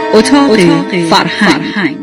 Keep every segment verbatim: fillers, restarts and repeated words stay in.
اتاق فرهنگ.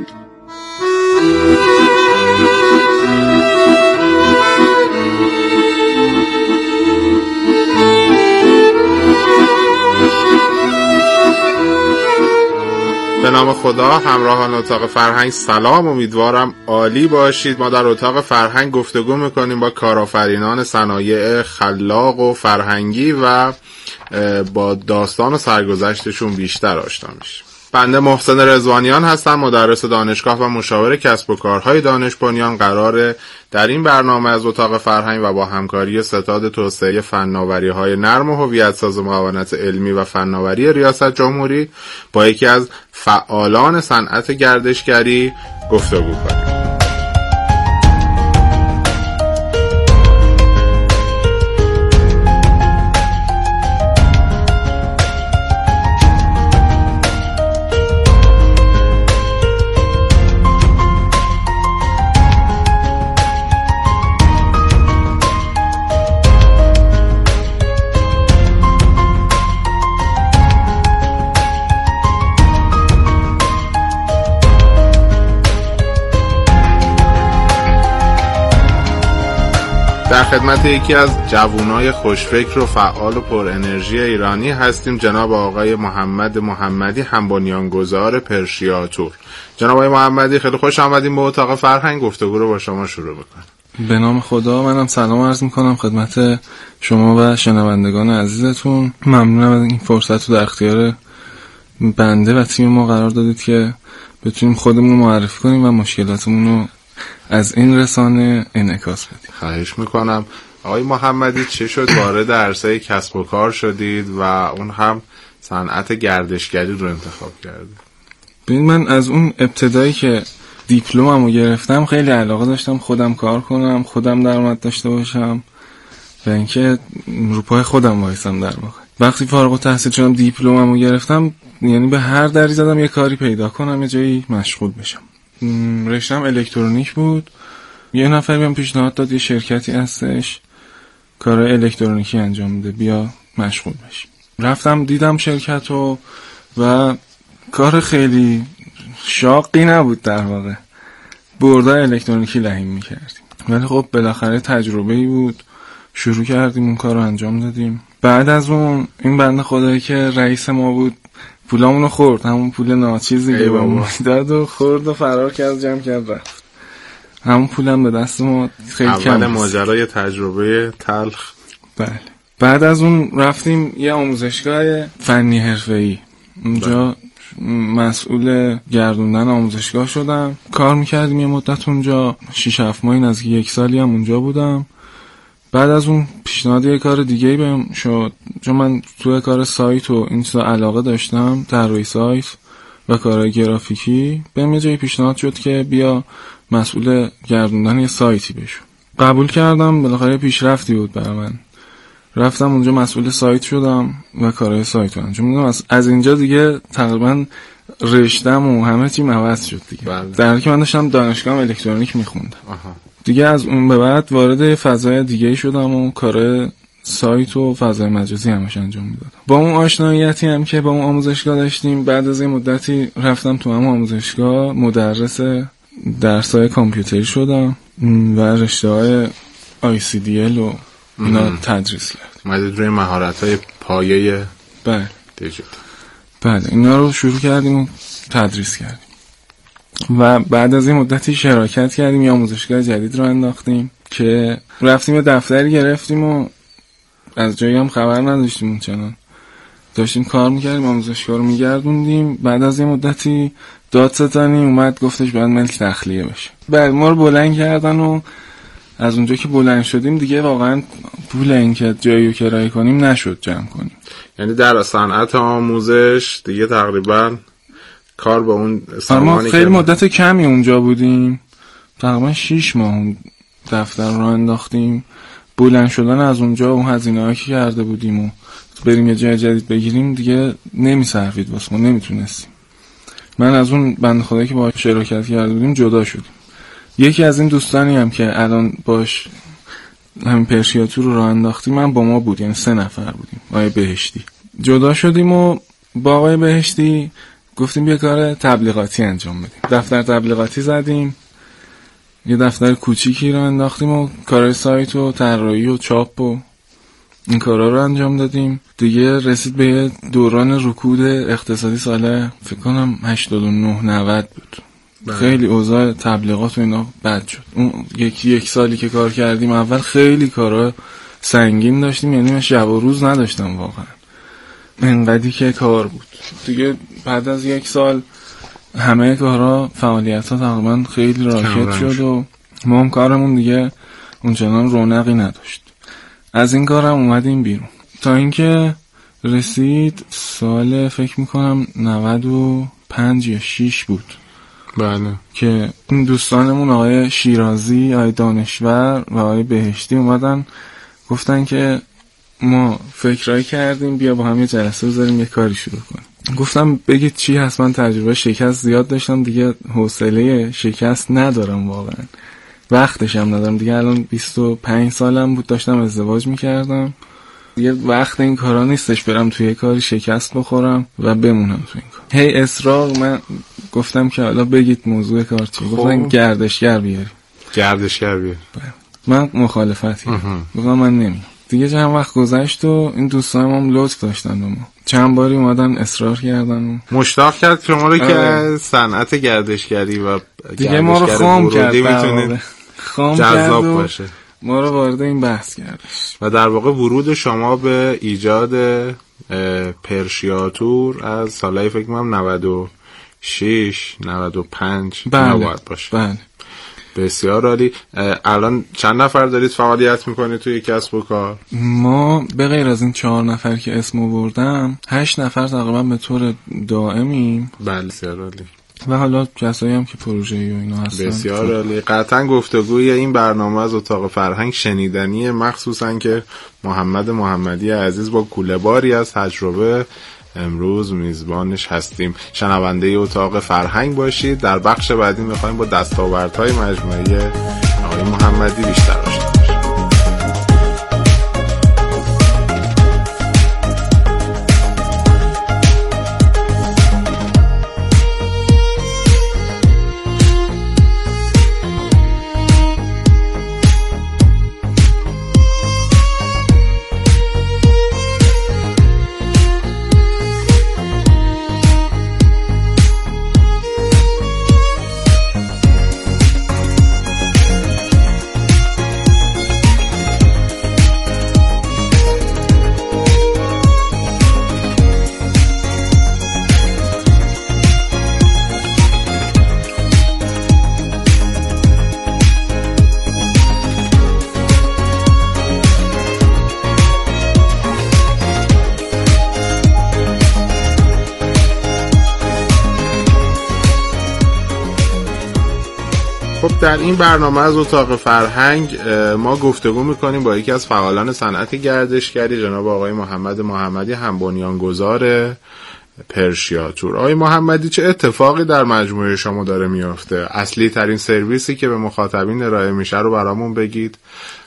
به نام خدا. همراهان اتاق فرهنگ سلام، امیدوارم عالی باشید. ما در اتاق فرهنگ گفتگو میکنیم با کارآفرینان صنایع خلاق و فرهنگی و با داستان و سرگذشتشون بیشتر آشنا میشیم. بنده محسن رضوانیان هستم، مدرس دانشگاه و مشاور کسب و کارهای دانش بنیان. قراره در این برنامه از اتاق فرهنگ و با همکاری ستاد توسعه فناوری‌های نرم و هویت‌ساز معاونت علمی و فناوری ریاست جمهوری با یکی از فعالان صنعت گردشگری گفتگو کنیم. در خدمت یکی از جوانای خوشفکر و فعال و پر انرژی ایرانی هستیم، جناب آقای محمد محمدی، هم بنیانگذار پرشیاتور. جناب آقای محمدی، خیلی خوش آمدیم به اتاق فرهنگ. گفتگو رو با شما شروع بکنم. به نام خدا. منم سلام عرض میکنم خدمت شما و شنوندگان عزیزتون. ممنونم از این فرصت رو در اختیار بنده و تیم ما قرار دادید که بتونیم خودمون رو معرفی کنیم و مشکلاتمون رو از این رسانه انعکاس بدید. خواهش میکنم. آقای محمدی، چه شد وارد عرصه کسب و کار شدید و اون هم صنعت گردشگری رو انتخاب کردید؟ ببین، من از اون ابتدایی که دیپلممو گرفتم خیلی علاقه داشتم خودم کار کنم، خودم درآمد داشته باشم و اینکه رو پای خودم وایسم. در واقع وقتی فارغ التحصیل شدم دیپلممو گرفتم، یعنی به هر دری زدم یه کاری پیدا کنم، یه جایی مشغول بشم. رشتم الکترونیک بود. یه نفر بهم پیشنهاد داد یه شرکتی هستش کارهای الکترونیکی انجام میده، بیا مشغول بشی. رفتم دیدم شرکتو و کار خیلی شاقی نبود، در واقع بردای الکترونیکی لحیم میکردیم، ولی خب بالاخره تجربه‌ای بود. شروع کردیم اون کارو انجام دادیم. بعد از اون این بنده خدایی که رئیس ما بود پولامونو خورد، همون پول ناچیزی که بهمون داد و خورد و فرار کرد، جمع کرد رفت. همون پولم به دست ما خیلی کم. اول ماجرای تجربه تلخ. بله. بعد از اون رفتیم یه آموزشگاه فنی حرفه‌ای. اونجا مسئول گردوندن آموزشگاه شدم. کار میکردیم یه مدت اونجا، شش هفت ماهی نزدیک یک سالی هم اونجا بودم. بعد از اون پیشنهاد یه کار دیگه‌ای بهم شد، چون من توی کار سایت و این چیزا علاقه داشتم، طراحی سایت و کارهای گرافیکی. بهم یه جایی پیشنهاد شد که بیا مسئول گردوندن یه سایتی بشو. قبول کردم، بالاخره پیشرفتی بود برای من. رفتم اونجا مسئول سایت شدم و کارهای سایت رو انجام دادم. از, از اینجا دیگه تقریبا رشتم و همه چیم عوض شد دیگه. بله. در حالی که من داشتم دانشگاه الکترونیک میخوندم. آها. دیگه از اون به بعد وارد فضای دیگه شدم و کار سایت و فضای مجازی همش انجام میدادم. با اون آشناییتی هم که با اون آموزشگاه داشتیم، بعد از این مدتی رفتم تو همون آموزشگاه مدرس درس‌های کامپیوتری شدم و رشته‌های آی سی دی ال و اینا تدریس کردم. اومدید روی مهارت‌های پایه بله دیجیتال. بله، اینا رو شروع کردیم و تدریس کردیم و بعد از این مدتی شراکت کردیم، یه آموزشگاه جدید رو انداختیم که رفتیم یه دفتری گرفتیم و از جایی هم خبر نداشتیم، اون چنان داشتیم کار میکردیم، آموزشگاه رو میگردوندیم. بعد از یه مدتی دادستانی اومد گفتش باید ملک تخلیه بشه. بعد ما رو بلند کردن و از اونجا که بلند شدیم دیگه واقعا پول این که جایی رو کرایه کنیم نشد جمع کنیم. یعنی در صنعت آموزش دیگه تقریبا کار با اون سامانی ما خیلی مدت کمی اونجا بودیم، تقریبا شش ماه اون دفتر رو انداختیم. بلند شدن از اونجا اون هزینه‌ای که کرده بودیم و بریم یه جای جدید بگیریم دیگه نمی‌صرفید واسه ما، نمیتونستیم. من از اون بنده خدایی که باهاش شراکت کرده بودیم جدا شدیم. یکی از این دوستانی هم که الان باش همین پرشیاتور رو راه انداختیم من با ما بود، یعنی سه نفر بودیم. آقای بهشتی جدا شدیم و با آقای بهشتی گفتیم بیا کار تبلیغاتی انجام بدیم. دفتر تبلیغاتی زدیم، یه دفتر کوچیکی رو انداختیم و کارهای سایت و طراحی و چاپ و این کارا رو انجام دادیم. دیگه رسید به دوران رکود اقتصادی سال فکر کنم هشتاد و نه نود بود. بله. خیلی اوضاع تبلیغات و اینا بد شد. اون یکی یک سالی که کار کردیم اول خیلی کارا سنگین داشتیم، یعنی من شب و روز نداشتم واقعا، انقدری که کار بود. دیگه بعد از یک سال همه کارا فعالیت ها تقریبا خیلی راکت شد و ما هم کارمون دیگه اونچنان رونقی نداشت. از این کارم اومدیم بیرون تا اینکه رسید سال فکر میکنم نود و پنج یا شش بود. بله. که این دوستانمون آقای شیرازی، آقای دانشور و آقای بهشتی اومدن گفتن که ما فکرایی کردیم بیا با هم یه جلسه بذاریم یه کاری شروع کنیم. گفتم بگید چی هست، من تجربه شکست زیاد داشتم دیگه، حوصله شکست ندارم واقعا، وقتش هم ندارم دیگه. الان بیست و پنج سالم بود داشتم ازدواج میکردم، یه وقت این کارا نیستش برم توی کاری شکست بخورم و بمونم توی این کار. هی اصرار، من گفتم که حالا بگید موضوع کار چیه. گفتن گردشگر بیاری. گردشگر بیاری. من مخالفت کردم، گفتم من نمیام. دیگه چند وقت گذشت و این دوستانم هم لطف داشتن و ما چند باری اومدن اصرار کردن و مشتاق کرد شما رو که صنعت گردشگری و دیگه ما رو خام کرد، میتونید جذاب باشه، ما رو وارد این بحث کردش. و در واقع ورود شما به ایجاد پرشیاتور از سالهای فکر کنم نود و شش نود و پنج نباید باشه. بله. بسیار عالی. الان چند نفر دارید فعالیت میکنید توی کسب و کار؟ ما به غیر از این چهار نفر که اسمو بردم هشت نفر تقریبا به طور دائمیم. بله بسیار عالی. و حالا کسایی هم که پروژه‌ای و اینا هستن. بسیار عالی. قطعا گفتگوی این برنامه از اتاق فرهنگ شنیدنیه، مخصوصا که محمد محمدی عزیز با کوله‌باری از تجربه امروز میزبانش هستیم. شنونده اتاق فرهنگ باشید. در بخش بعدی میخوایم با دستاوردهای مجموعه آقای محمدی بیشتر آشنا بشیم. در این برنامه از اتاق فرهنگ ما گفتگو میکنیم با یکی از فعالان صنعت گردشگری، جناب آقای محمد محمدی، هم بنیانگذار پرشیاتور. آقای محمدی، چه اتفاقی در مجموعه شما داره میفته؟ اصلی ترین سرویسی که به مخاطبین ارائه میشه رو برامون بگید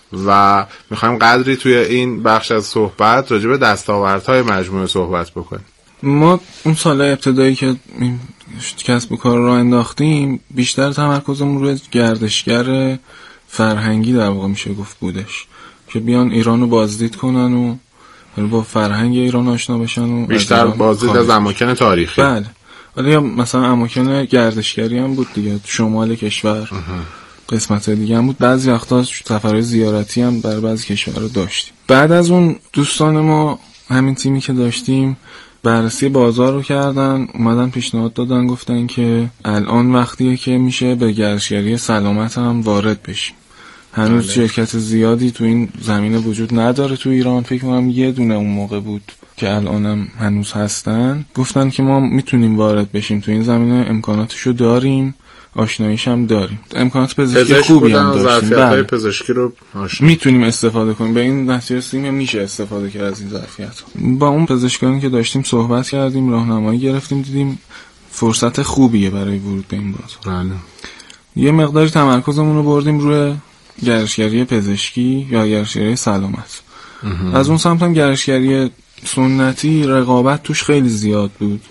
و میخوایم قدری توی این بخش از صحبت راجع به دستاوردهای مجموعه صحبت بکنیم. ما اون سال ابتدایی که کسب و کار رو انداختیم بیشتر تمرکزمون روی گردشگر فرهنگی در واقع میشه گفت بودش، که بیان ایران رو بازدید کنن و با فرهنگ ایران آشنا بشن و بیشتر بازدید از اماکن تاریخی. بله. ولی مثلا اماکن گردشگری هم بود دیگه، شمال کشور قسمت دیگه هم بود، بعضی وقتا سفرهای زیارتی هم برای بعضی کشورها داشتیم. بعد از اون دوستان ما همین تیمی که داشتیم بررسی بازار رو کردن، اومدن پیشنهاد دادن، گفتن که الان وقتیه که میشه به گردشگری سلامت هم وارد بشیم. هنوز بله. شرکت زیادی تو این زمینه وجود نداره تو ایران، فکر کنم یه دونه اون موقع بود که الانم هنوز هستن. گفتن که ما میتونیم وارد بشیم تو این زمینه، امکاناتشو داریم، آشناییش هم داریم، امکانات پزشکی خوبی هم داشتیم، بله. پزشکی رو میتونیم استفاده کنیم. به این نتیجه رسیدیم میشه استفاده کرد از این ظرفیت. با اون پزشکانی که داشتیم صحبت کردیم، راهنمایی گرفتیم، دیدیم فرصت خوبیه برای ورود به این بازار. بله. یه مقداری تمرکزمون رو بردیم روی گردشگری پزشکی یا گردشگری سلامت. از اون سمت هم گردشگری سنتی رقابت توش خیلی زیاد بود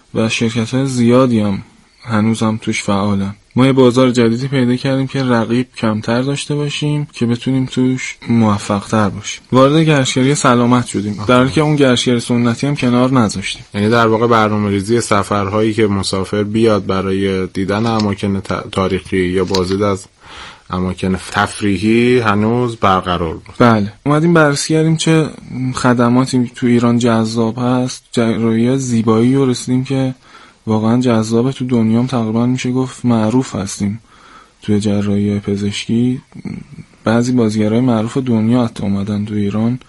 و شرکت‌های زیادی هم هنوز هم توش فعالن. ما یه بازار جدیدی پیدا کردیم که رقیب کمتر داشته باشیم که بتونیم توش موفق‌تر باشیم. وارد گردشگری سلامت شدیم در حالی که اون گردشگری سنتی هم کنار نذاشتیم. یعنی در واقع برنامه‌ریزی سفرهایی که مسافر بیاد برای دیدن اماکن تاریخی یا بازدید از اماکن تفریحی هنوز برقرار بود. بله، اومدیم بررسی کردیم چه خدماتی تو ایران جذاب هست، جراحی زیبایی رو رسیدیم که واقعا جذابه. تو دنیا هم تقریبا میشه گفت معروف هستیم توی جراحی پزشکی. بعضی بازیگرای معروف دنیا حتی اومدن تو ایران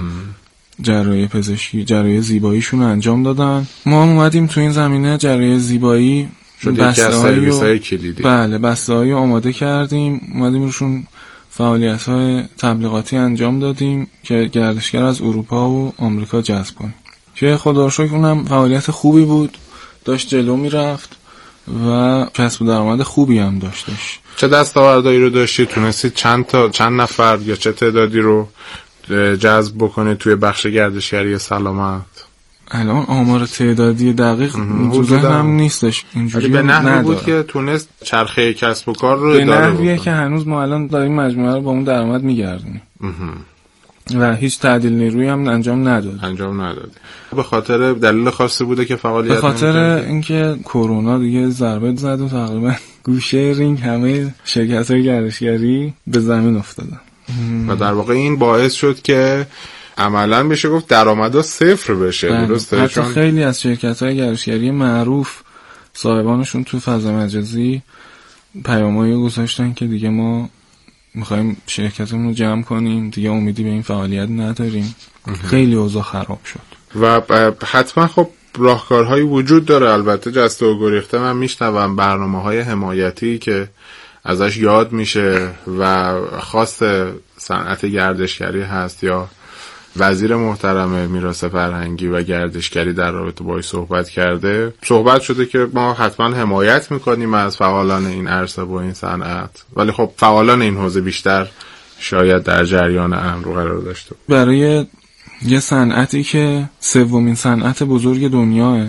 جراحی پزشکی، جراحی زیباییشون انجام دادن. ما هم اومدیم تو این زمینه جراحی زیبایی بسته‌های کلیدی. بله، بسته‌های آماده کردیم، اومدیم روشون فعالیت‌های تبلیغاتی انجام دادیم که گردشگر از اروپا و آمریکا جذب کنیم. که خدا رو شکر اونم فعالیت خوبی بود، داشت جلو میرفت و کسب درآمد خوبی هم داشتش. چه دستاوردهایی رو داشتی؟ تونستی چند تا چند نفر یا چه تعدادی رو جذب بکنی توی بخش گردشگری سلامت؟ الان آمار تعدادی دقیق تو ذهنم نیستش، اینجوری به نحوی بود که تونست چرخه کسب و کار رو به نحویه که هنوز ما الان داریم مجموعه رو با اون درآمد میگردونیم و هیچ تعدیل نیرویی هم انجام نداد. انجام نداد. به خاطر دلیل خاصی بوده که فعالیت به خاطر اینکه کرونا دیگه ضربه زد و تقریبا گوشه رینگ همه شرکت‌های گردشگری به زمین افتادن و در واقع این باعث شد که عملاً بشه گفت درآمدها صفر بشه. درسته؟ حتی خیلی از شرکت‌های گردشگری معروف صاحبانشون تو فضا مجازی پیامایی گذاشتن که دیگه ما میخوایم شرکتمون رو جمع کنیم، دیگه امیدی به این فعالیت نداریم. خیلی اوضاع خراب شد و حتما خب راهکارهایی وجود داره. البته جسته و گریخته من میشنوم برنامه‌های حمایتی که ازش یاد میشه و خاص صنعت گردشگری هست یا وزیر محترم میراث فرهنگی و گردشگری در رابطه باهاش صحبت کرده. صحبت شده که ما حتما حمایت میکنیم از فعالان این عرصه و این صنعت، ولی خب فعالان این حوزه بیشتر شاید در جریان امر قرار داشته. برای یه صنعتی که سومین صنعت بزرگ دنیاه،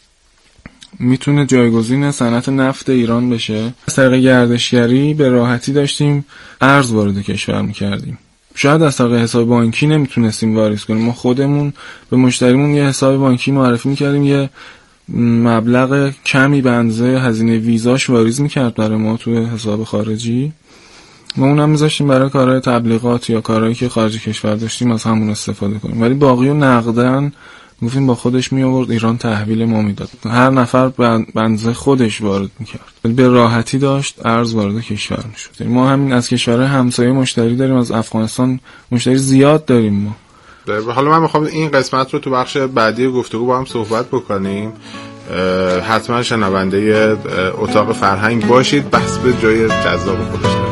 میتونه جایگزین صنعت نفت ایران بشه. از طریق گردشگری به راحتی داشتیم ارز وارد کشور میکردیم. شاید از طریق حساب بانکی نمیتونستیم واریز کنیم، ما خودمون به مشتریمون یه حساب بانکی معرفی میکردیم، یه مبلغ کمی به اندازه هزینه ویزاش واریز میکرد برای ما تو حساب خارجی. ما اونم میذاشتیم برای کارهای تبلیغات یا کارهایی که خارج کشور داشتیم از همون استفاده کنیم، ولی باقی رو نقدن گفتیم با خودش می آورد ایران تحویل ما میداد. هر نفر به اندازه خودش وارد میکرد، به راحتی داشت ارز وارد کشور میشد. ما همین از کشورهای همسایه مشتری داریم، از افغانستان مشتری زیاد داریم ما. حالا من میخوام این قسمت رو تو بخش بعدی گفتگو با هم صحبت بکنیم. حتما شنونده اتاق فرهنگ باشید، بحث به جای جذاب خودش داره.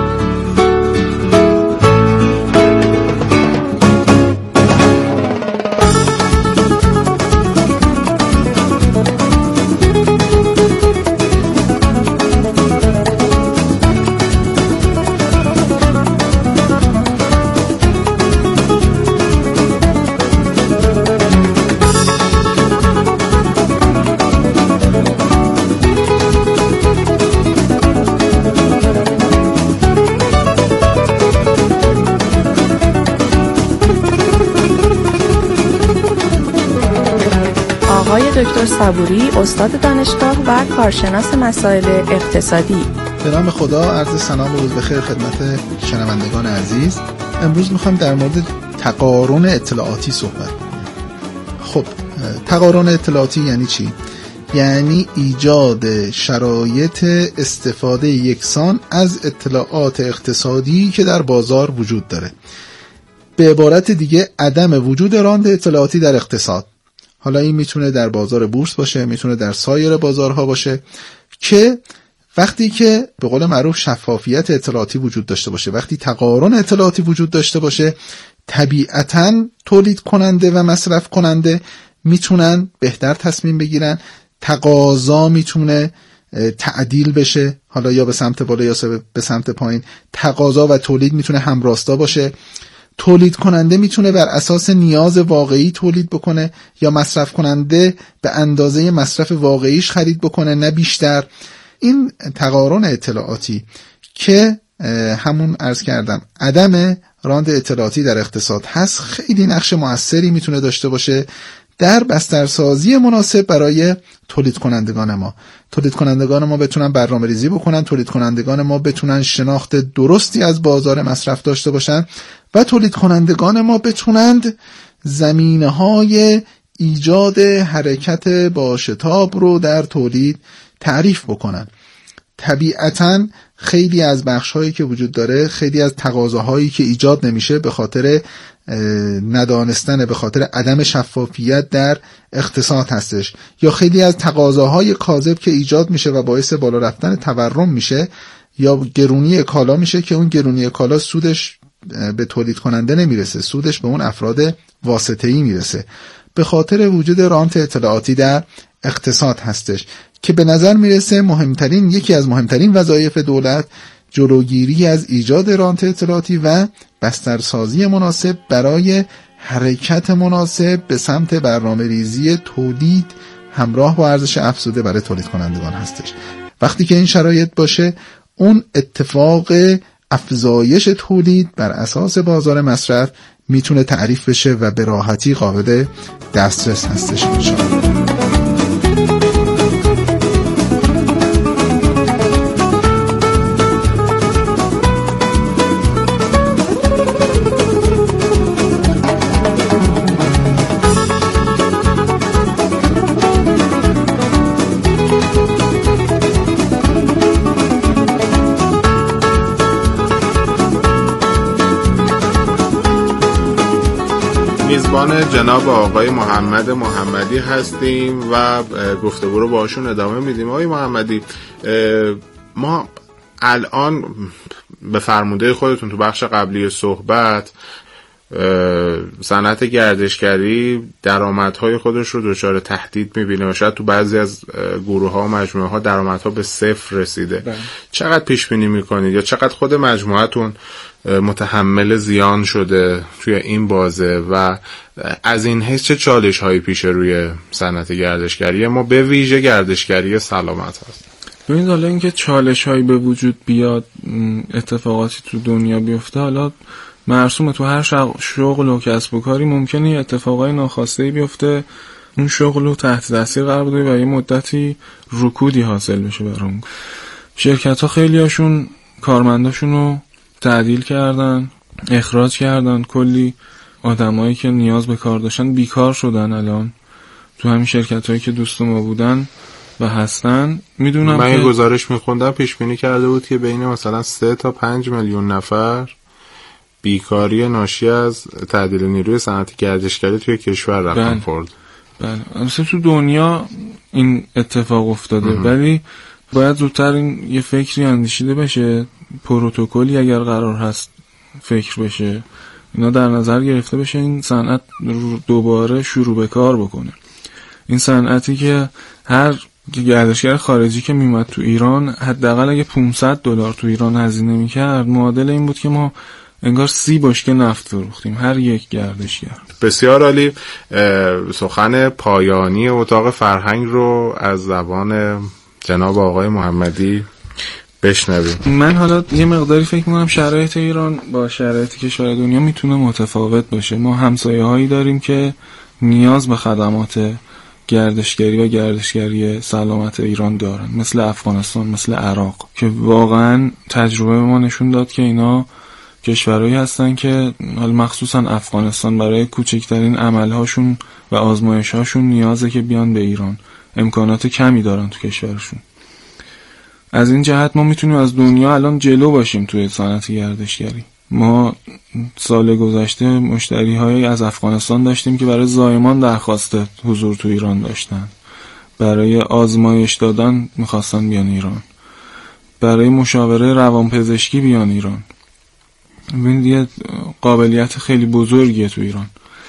دکتر صبوری، استاد دانشگاه و کارشناس مسائل اقتصادی. به نام خدا، عرض سلام و روز بخیر خدمت شنوندگان عزیز. امروز میخوایم در مورد تقارن اطلاعاتی صحبت کنیم. خب تقارن اطلاعاتی یعنی چی؟ یعنی ایجاد شرایط استفاده یکسان از اطلاعات اقتصادی که در بازار وجود داره. به عبارت دیگه عدم وجود راند اطلاعاتی در اقتصاد. حالا این میتونه در بازار بورس باشه، میتونه در سایر بازارها باشه، که وقتی که به قول معروف شفافیت اطلاعاتی وجود داشته باشه، وقتی تقارن اطلاعاتی وجود داشته باشه، طبیعتاً تولید کننده و مصرف کننده میتونن بهتر تصمیم بگیرن، تقاضا میتونه تعدیل بشه، حالا یا به سمت بالا یا به سمت پایین، تقاضا و تولید میتونه همراستا باشه تولید کننده میتونه بر اساس نیاز واقعی تولید بکنه یا مصرف کننده به اندازه مصرف واقعیش خرید بکنه نه بیشتر. این تقارن اطلاعاتی که همون عرض کردم عدم راند اطلاعاتی در اقتصاد هست خیلی نقش موثری میتونه داشته باشه در بسترسازی مناسب برای تولید کنندگان ما. تولید کنندگان ما بتونن برنامه ریزی بکنن، تولید کنندگان ما بتونن شناخت درستی از بازار مصرف داشته باشن و تولید کنندگان ما بتونند زمینه‌های ایجاد حرکت با شتاب رو در تولید تعریف بکنن. طبیعتاً خیلی از بخش‌هایی که وجود داره، خیلی از تقاضاهایی که ایجاد نمیشه به خاطر ندانستن، به خاطر عدم شفافیت در اقتصاد هستش، یا خیلی از تقاضاهای کاذب که ایجاد میشه و باعث بالا رفتن تورم میشه یا گرونی کالا میشه که اون گرونی کالا سودش به تولید کننده نمیرسه، سودش به اون افراد واسطه‌ای میرسه به خاطر وجود رانت اطلاعاتی در اقتصاد هستش که به نظر میرسه مهمترین یکی از مهمترین وظایف دولت جلوگیری از ایجاد رانت اطلاعاتی و بسترسازی مناسب برای حرکت مناسب به سمت برنامه‌ریزی تولید همراه با ارزش افزوده برای تولید کنندگان هستش. وقتی که این شرایط باشه، اون اتفاق افزایش تولید بر اساس بازار مصرف میتونه تعریف بشه و به راحتی قابل دسترس هستش انشاءالله. میزبان جناب آقای محمد محمدی هستیم و گفتگو رو باشون ادامه میدیم. آقای محمدی، ما الان به فرموده خودتون تو بخش قبلی صحبت صنعت گردشگری درآمدهای خودش رو دچار تهدید میبینه و شاید تو بعضی از گروه ها و مجموعه ها درآمدها به صفر رسیده. بله. چقدر پیش بینی میکنید یا چقدر خود مجموعتون متحمل زیان شده توی این بازه و از این حیث چه چالش هایی پیش روی صنعت گردشگری ما به ویژه گردشگری سلامت هست؟ ببینید، حالا اینکه چالش هایی به وجود بیاد، اتفاقاتی تو دنیا بیفته، حالا مرسومه تو هر شغل و کسب و کاری ممکنه اتفاقای ناخواسته بیفته، اون شغل رو تحت تاثیر قرار بده و یه مدتی رکودی حاصل بشه برام. شرکت ها خیلی هاشون کارمنداشون رو تعدیل کردن، اخراج کردن، کلی آدمایی که نیاز به کار داشتن بیکار شدن. الان تو همین شرکت هایی که دوست ما بودن و هستن میدونم من که یه گزارش میخوندم پیش بینی کرده بود که بین مثلا سه تا پنج میلیون نفر بیکاری ناشی از تعدیل نیروی صنعت گردشگری توی کشور رقم خورد. بله، مثلا تو دنیا این اتفاق افتاده، ولی باید زودتر این یه فکری اندیشیده بشه، پروتکلی اگر قرار هست فکر بشه، اینا در نظر گرفته بشه، این صنعت دوباره شروع به کار بکنه. این صنعتی که هر گردشگر خارجی که میمد تو ایران حداقل اگه پانصد دلار تو ایران هزینه میکرد، معادل این بود که ما انگار سی بشکه نفت فروختیم هر یک گردشگر. بسیار عالی. سخن پایانی اتاق فرهنگ رو از زبان جناب آقای محمدی بشنویم. من حالا یه مقداری فکر میکنم شرایط ایران با شرایط کشور دنیا میتونه متفاوت باشه. ما همسایه هایی داریم که نیاز به خدمات گردشگری و گردشگری سلامت ایران دارن، مثل افغانستان، مثل عراق، که واقعا تجربه ما نشون داد که اینا کشورهایی هستن که حالا مخصوصا افغانستان برای کوچکترین عملهاشون و آزمایشهاشون نیازه که بیان به ایران، امکانات کمی دارن تو کشورشون. از این جهت ما میتونیم از دنیا الان جلو باشیم توی صنعت گردشگری. ما سال گذشته مشتری های از افغانستان داشتیم که برای زایمان درخواست حضور تو ایران داشتن، برای آزمایش دادن میخواستن بیان ایران، برای مشاوره روانپزشکی بیان ایران. این یه قابلیت خیلی بزرگیه تو ایران،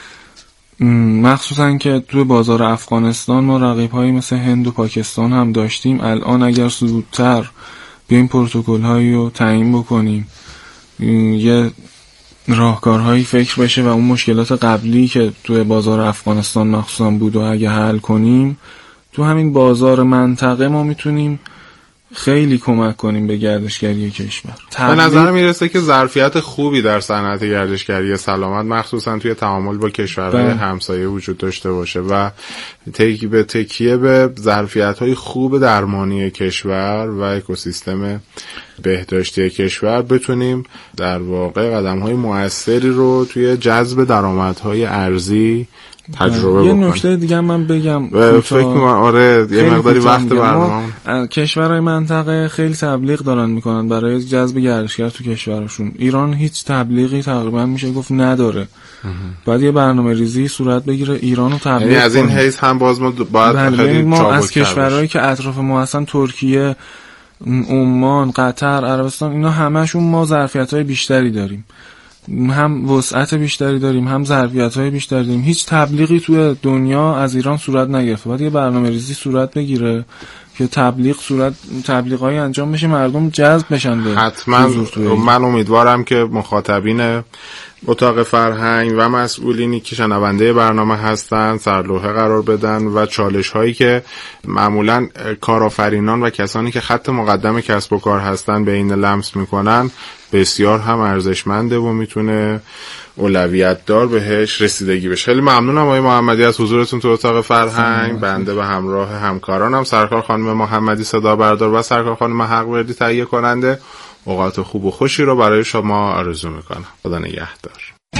مخصوصا که تو بازار افغانستان ما رقیب‌هایی مثل هند و پاکستان هم داشتیم. الان اگر زودتر بیایم پروتکل‌هایی رو تعیین بکنیم، یه راهکارهایی فکر بشه و اون مشکلات قبلی که توی بازار افغانستان مخصوصا بود و اگه حل کنیم تو همین بازار منطقه ما میتونیم خیلی کمک کنیم به گردشگری کشور. به نظر میرسه که ظرفیت خوبی در صنعت گردشگری سلامت مخصوصا توی تعامل با کشورهای همسایه وجود داشته باشه و تکی به تکیه به ظرفیت‌های خوب درمانی کشور و اکوسیستم بهداشتی کشور بتونیم در واقع قدم‌های موثری رو توی جذب درآمدهای ارزی تجربه یه بکنیم. نکته دیگه من بگم فکر می‌کنم آره یه مقداری وقت برنامه کشورهای منطقه خیلی تبلیغ دارن میکنن برای جذب گردشگر تو کشورشون. ایران هیچ تبلیغی تقریبا میشه گفت نداره. بعد یه برنامه ریزی صورت بگیره ایرانو تبلیغ کنه. یعنی از این حیث هم باز ما باید خیلی ما از کشورهایی که اطراف ما هستن ترکیه، عمان، قطر، عربستان اینا همشون ما ظرفیت‌های بیشتری داریم. هم وسعت بیشتری داریم هم ظرفیت‌های بیشتری داریم. هیچ تبلیغی توی دنیا از ایران صورت نگرفته. باید یه برنامه‌ریزی صورت بگیره که تبلیغ صورت تبلیغای انجام بشه مردم جذب بشن به حتما. من امیدوارم که مخاطبین اتاق فرهنگ و مسئولینی که شنونده برنامه هستن سرلوحه قرار بدن و چالش هایی که معمولا کارآفرینان و کسانی که خط مقدم کسب و کار هستن به این لمس میکنن بسیار هم ارزشمنده و میتونه اولویت دار بهش رسیدگی بشه. خیلی ممنونم آقای محمدی از حضورتون تو اتاق فرهنگ. بنده به همراه همکارانم سرکار خانم محمدی صدا بردار و سرکار خانم حقوردی تهیه کننده اوقات خوب و خوشی رو برای شما آرزو میکنم. خدا نگهدار.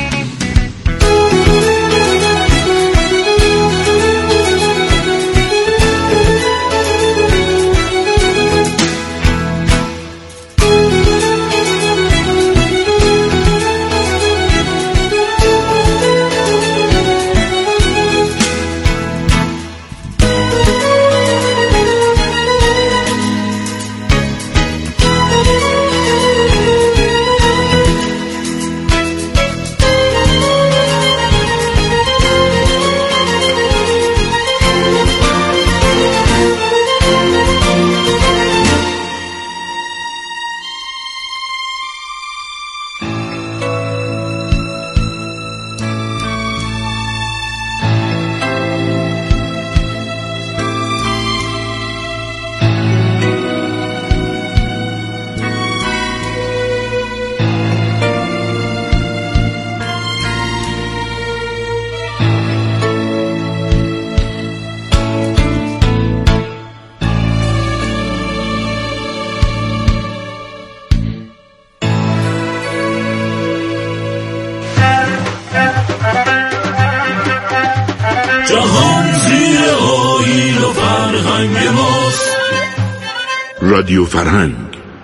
رادیو فرهنگ.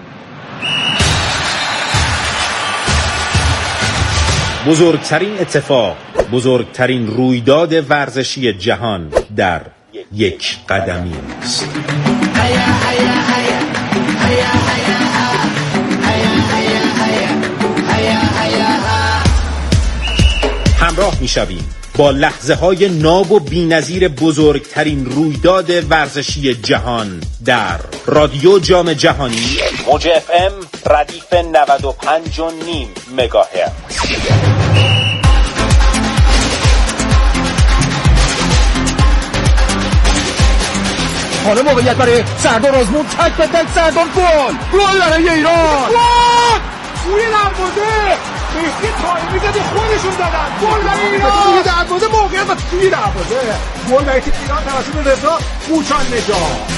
بزرگترین اتفاق، بزرگترین رویداد ورزشی جهان در یک قدمی است. همراه می‌شویم با لحظه های ناب و بی‌نظیر بزرگترین رویداد ورزشی جهان در رادیو جام جهانی موج اف ام ردیف نود و پنج و نیم مگاهرتز. حالا موقعیت برای سردار آزمون، تک به تک سردار گل گل برای ایران. گل توی دروازه مهدی طاهری زد خودشون زدن. گل برای ایران توی دروازه، موقعیت توی دروازه، گل برای ایران توسط رضا قوچان نژاد.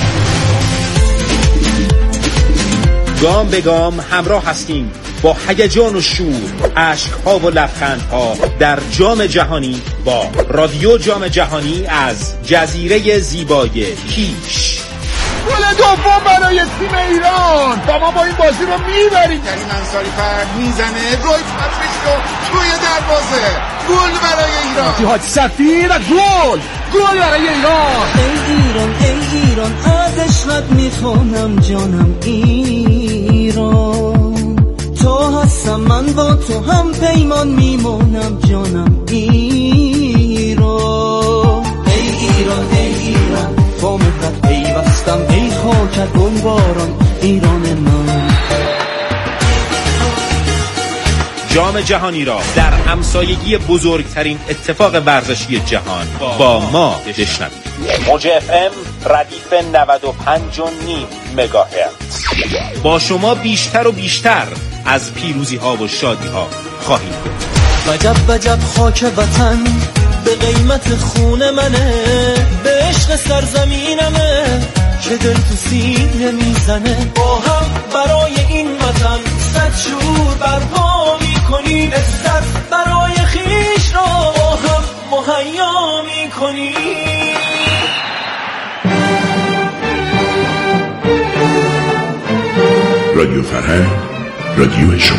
گام به گام همراه هستیم با هیجان و شور، اشک‌ها و لبخندها در جام جهانی با رادیو جام جهانی از جزیره زیبای کیش. گل دوم برای تیم ایران و ما با این بازی رو میبریم. کریم انصاری فرد میزنه، روی پرش رو توی دروازه، گل برای ایران. جهاد سفیر گل گل برای ایران. ای ایران ای ایران از عشقت میخوانم جانم ایران، تو هستم من با تو هم پیمان میمونم جانم ایران. ای ایران ای ایران با مهرت پیوستم، ای خاکت گلباران ایران من. جام جهانی را در همسایگی بزرگترین اتفاق ورزشی جهان با ما بشنوید. موج اف ام ردیف نود و پنج و نیم مگاهرتز با شما بیشتر و بیشتر از پیروزی ها و شادی ها خواهیم بود. وجب وجب خاک وطن به قیمت خون منه، به عشق سرزمینمه که دل تو سینه میزنه. با هم برای این وطن صد شور برپا میکنیم، عزت برای خیش را با هم مهیا میکنیم. رادیو فرهنگ، رادیو شما.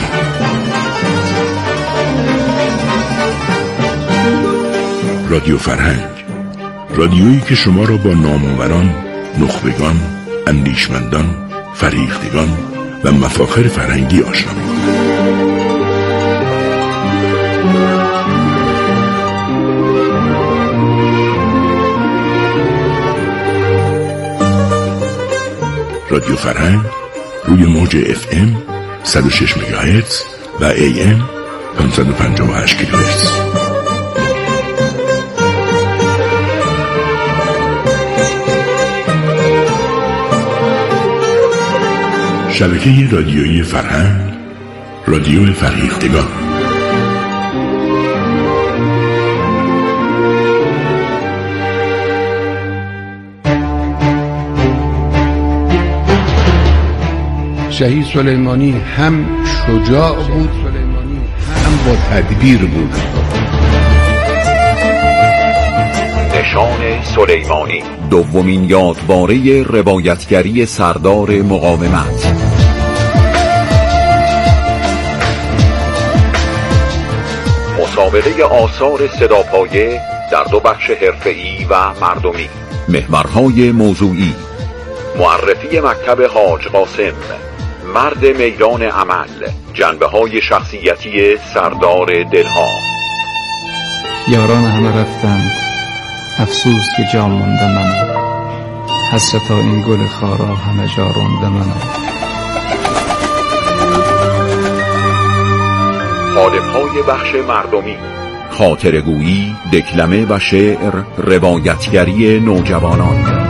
رادیو فرهنگ، رادیویی که شما را با نامآوران، نخبگان، اندیشمندان، فریختگان و مفاخر فرهنگی آشنا می‌کند. رادیو فرهنگ روی موج اف ام صد و شش مگاهرتز و ای ام پانصد و پنجاه و هشت کیلوهرتز. شبکه رادیویی فرهنگ، رادیو فریختگان. شهید سلیمانی هم شجاع بود، هم با تدبیر بود. نشان سلیمانی، دومین یادواره روایتگری سردار مقاومت. مسابقه آثار صداپایه در دو بخش حرفه‌ای و مردمی. محورهای موضوعی: معرفی مکتب حاج قاسم، مرد میدان عمل، جنبه‌های شخصیتی سردار دلها. یاران همه رفتند، افسوس که جا مونده من، حسرتا این گل خارا همه جا رونده من. قالب‌های بخش مردمی: خاطره‌گویی، دکلمه و شعر، روایتگری نوجوانان.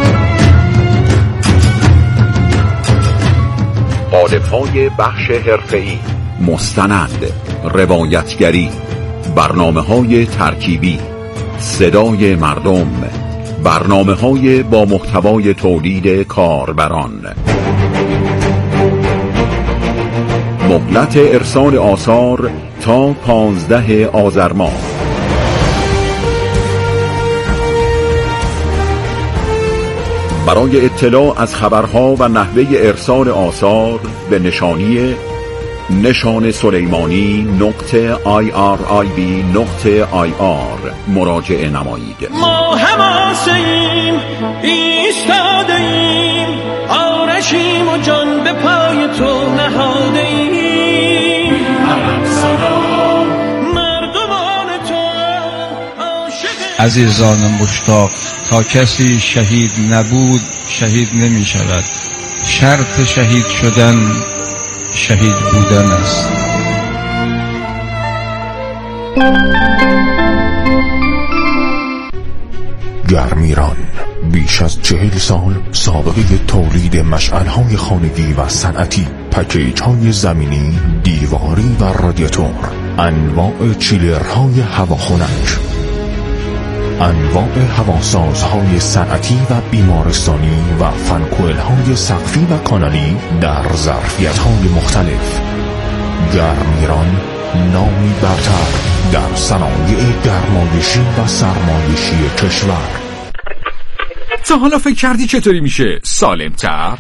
قالب‌های بخش حرفه‌ای: مستند، روایتگری، برنامه‌های ترکیبی، صدای مردم، برنامه‌های با محتوای تولید کاربران. مهلت ارسال آثار تا پانزده آذر ماه. برای اطلاع از خبرها و نحوه ارسال آثار به نشانی نشان سلیمانی نقطه آی آر آی بی نقطه آی آر مراجعه نمایید. ما هماسیم، ایستادیم، آرشیم و جان به پای تو نهادیم. عرب سلام مردمان تو عاشق. عزیزان مشتاق، تا کسی شهید نبود شهید نمی شود. شرط شهید شدن شهید بودن است. گرمیران بیش از چهل سال سابقه تولید مشعل‌های خانگی و صنعتی، پکیج‌های زمینی، دیواری و رادیاتور، انواع چیلرهای هواخنک، انواع هواسازهای صنعتی و بیمارستانی و فنکوئل‌های سقفی و کانالی در ظرفیت‌های مختلف. گرمیران نامی برتر در صنایع گرمایشی و سرمایشی کشور. تا حالا فکر کردی چطوری میشه سالم‌تر،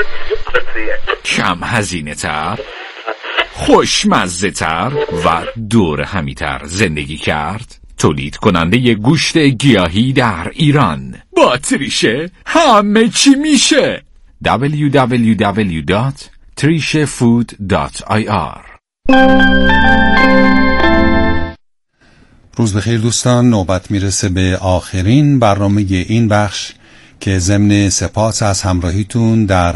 کم هزینه‌تر، خوشمزه‌تر و دور همی‌تر زندگی کرد؟ تولید کننده گوشت گیاهی در ایران با تریشه همه چی میشه. دبلیو دبلیو دبلیو دات تریشه فود دات آی آر. روز بخیر دوستان، نوبت میرسه به آخرین برنامه این بخش که ضمن سپاس از همراهیتون در